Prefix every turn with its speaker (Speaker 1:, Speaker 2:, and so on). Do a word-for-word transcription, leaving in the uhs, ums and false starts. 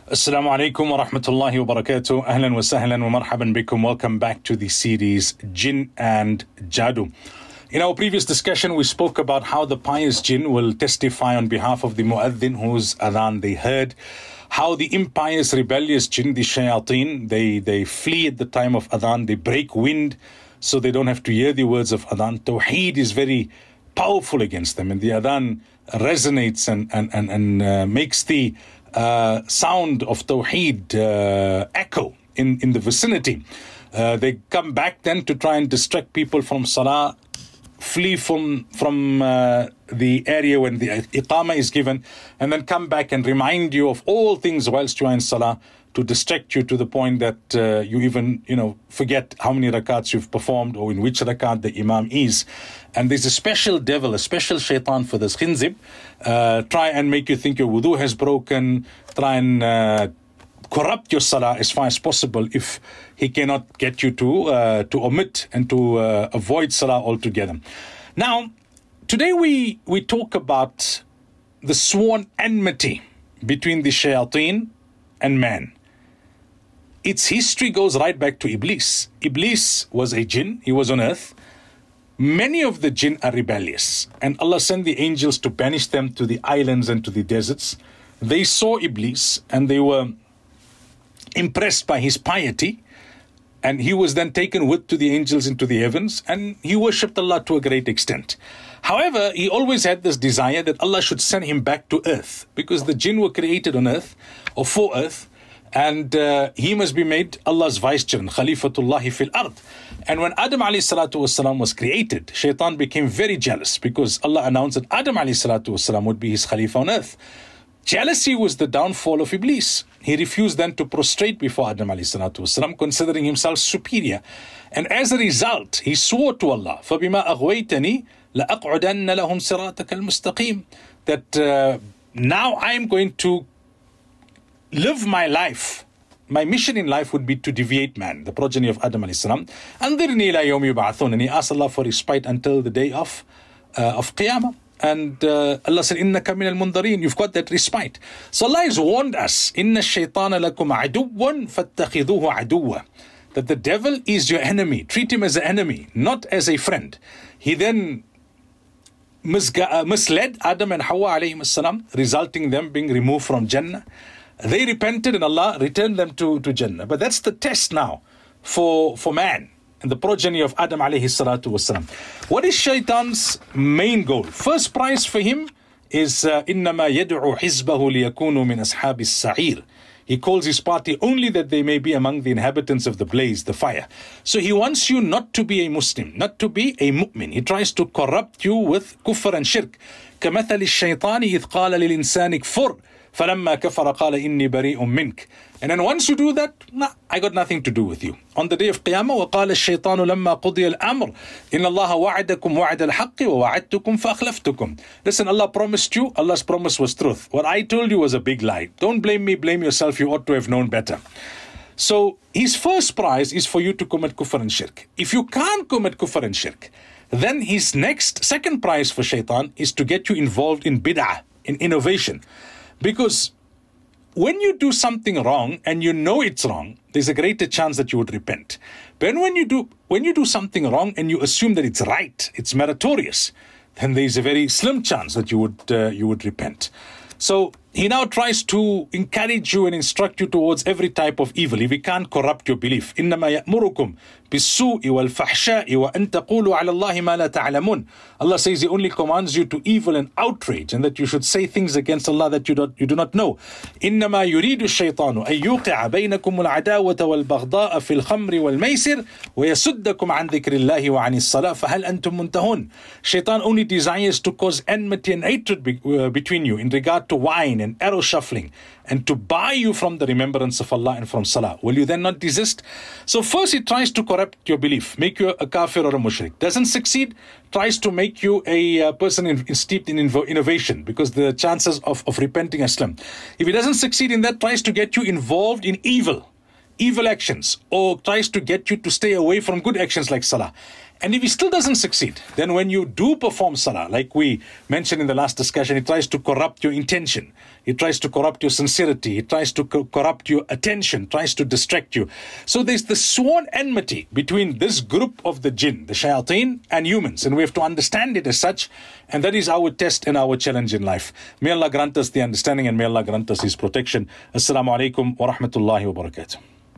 Speaker 1: Assalamu alaikum wa rahmatullahi wa barakatuh. Ahlan wa sahlan wa marhaban bikum. Welcome back to the series Jinn and Jadoo. In our previous discussion, we spoke about how the pious jinn will testify on behalf of the muaddin whose adhan they heard, how the impious, rebellious jinn, the shayateen, they, they flee at the time of adhan, they break wind so they don't have to hear the words of adhan. Tawheed is very powerful against them, and the adhan resonates and, and, and, and uh, makes the uh, sound of Tawheed uh, echo in, in the vicinity. Uh, they come back then to try and distract people from salah, flee from from uh, the area when the iqama is given, and then come back and remind you of all things whilst you are in salah, to distract you to the point that uh, you even, you know, forget how many rakats you've performed or in which rakat the imam is. And there's a special devil, a special shaitan for this, khinzib. Uh, try and make you think your wudu has broken, try and uh, corrupt your salah as far as possible if he cannot get you to uh, to omit and to uh, avoid salah altogether. Now, today we, we talk about the sworn enmity between the shayateen and man. Its history goes right back to Iblis. Iblis was a jinn, he was on earth. Many of the jinn are rebellious, and Allah sent the angels to banish them to the islands and to the deserts. They saw Iblis and they were impressed by his piety, and he was then taken with to the angels into the heavens, and he worshipped Allah to a great extent. However, he always had this desire that Allah should send him back to earth, because the jinn were created on earth or for earth, and uh, he must be made Allah's vicegerent, Khalifatullahi fil ard. And when Adam alayhi salatu wasalam was created, Shaitan became very jealous, because Allah announced that Adam alayhi salatu wasalam would be his Khalifa on earth. Jealousy was the downfall of Iblis. He refused then to prostrate before Adam alayhi salatu wasalam, considering himself superior. And as a result, he swore to Allah, فَبِمَا أَغْوَيْتَنِي لَأَقْعُدَنَّ لَهُمْ صِرَاطَكَ الْمُسْتَقِيمِ, that uh, now I am going to live my life. My mission in life would be to deviate man, the progeny of Adam alayhi salam. أَنظِرْنِي إِلَى يَوْمِ يُبْعَثُونَ, and he asked Allah for respite until the day of, uh, of Qiyamah. And uh, Allah said, إِنَّكَ مِنَ الْمُنْظَرِينَ, you've got that respite. So Allah has warned us, إِنَّ الشَّيْطَانَ لَكُمْ عَدُوٌّ فَاتَّخِذُوهُ عَدُوًّا, that the devil is your enemy. Treat him as an enemy, not as a friend. He then misga- uh, misled Adam and Hawa alayhim salam, resulting in them being removed from Jannah. They repented and Allah returned them to, to Jannah. But that's the test now for, for man and the progeny of Adam alayhi salatu wasalam. What is Shaitan's main goal? First prize for him is إِنَّمَا يَدْعُ حِزْبَهُ لِيَكُونُوا مِنْ أَصْحَابِ السَّعِيرِ. He calls his party only that they may be among the inhabitants of the blaze, the fire. So he wants you not to be a Muslim, not to be a mu'min. He tries to corrupt you with kufr and shirk. كَمَثَلِ الشَّيْطَانِ إِذْ قَالَ لِلْإِنسَانِ كْفُرْ فَلَمَّا كَفَرَ قَالَ إِنِّي بَرِيءٌ مِّنْكَ. And then once you do that, nah, I got nothing to do with you. On the day of Qiyamah, وَقَالَ الشَّيْطَانُ لَمَّا قُضِيَ الْأَمْرُ إِنَّ اللَّهَ وَعَدَكُمْ وَعَدَ الْحَقِّ وَوَعَدْتُكُمْ فَأَخْلَفْتُكُمْ. Listen, Allah promised you, Allah's promise was truth. What I told you was a big lie. Don't blame me, blame yourself. You ought to have known better. So his first prize is for you to commit kufr and shirk. If you can't commit kufr and shirk, then his next, second prize for Shaitan is to get you involved in bid'ah, in innovation. Because when you do something wrong and you know it's wrong, there's a greater chance that you would repent. But when you do when you do something wrong and you assume that it's right, it's meritorious, then there's a very slim chance that you would uh, you would repent. So he now tries to encourage you and instruct you towards every type of evil. If he can't corrupt your belief, إِنَّمَا يَأْمُرُكُمْ بِالسُّوءِ وَالْفَحْشَاءِ وَأَن تَقُولُوا عَلَى اللَّهِ مَا لَا تَعْلَمُونَ. Allah says he only commands you to evil and outrage, and that you should say things against Allah that you, don't, you do not know. إِنَّمَا يُرِيدُ الشَّيْطَانُ أَن يُوقِعَ بَيْنَكُمُ الْعَدَاوَةَ وَالْبَغْضَاءَ فِي الْخَمْرِ وَالْمَيْسِرِ وَيَسُدَّكُمْ عَنْ ذِكْرِ اللَّهِ وَعَنِ الصَّلَاةِ فَهَلْ أَنْتُمْ مُنْتَهُونَ. Shaitan only desires to cause enmity and hatred be, uh, between you in regard to wine and arrow shuffling, and to buy you from the remembrance of Allah and from salah. Will you then not desist? So first he tries to corrupt your belief, make you a kafir or a mushrik. Doesn't succeed, tries to make you a uh, person in, in steeped in invo- innovation, because the chances of, of repenting are slim. If he doesn't succeed in that, tries to get you involved in evil, evil actions, or tries to get you to stay away from good actions like salah. And if he still doesn't succeed, then when you do perform salah, like we mentioned in the last discussion, he tries to corrupt your intention. He tries to corrupt your sincerity. He tries to co- corrupt your attention, tries to distract you. So there's the sworn enmity between this group of the jinn, the shayateen, and humans. And we have to understand it as such. And that is our test and our challenge in life. May Allah grant us the understanding and may Allah grant us His protection. Assalamu alaikum wa rahmatullahi wa barakatuh.